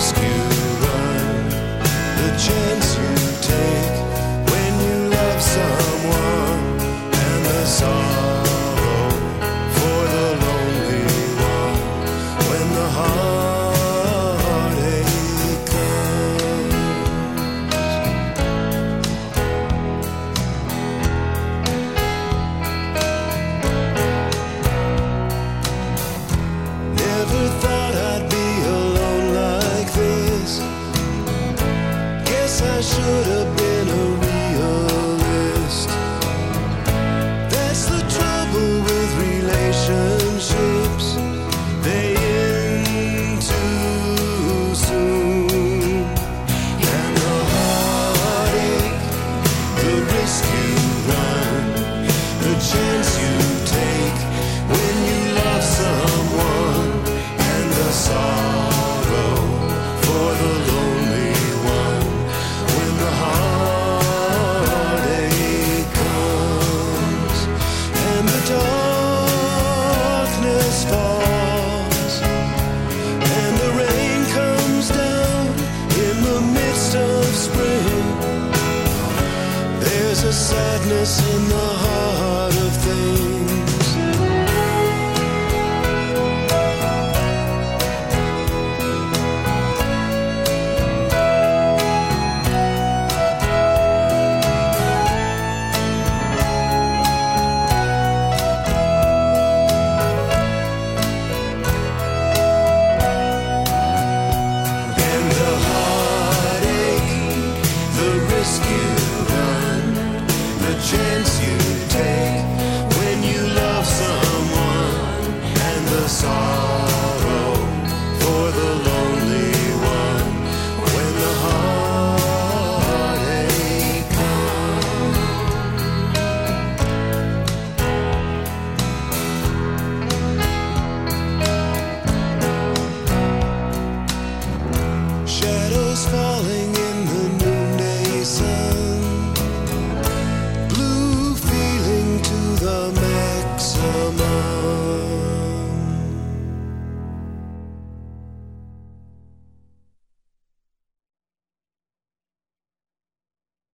risk you run, the chance you take when you love someone, and the sorrow for the lonely one when the heartache comes. Never thought I'd be alone like this. Guess I should have been a realist. That's the trouble with relationships. They end too soon. And the heartache, the risk you run, the chance you take when you love someone, and the sorrow for the lonely one when the heartache comes, and the darkness falls, and the rain comes down in the midst of spring. There's a sadness in the heart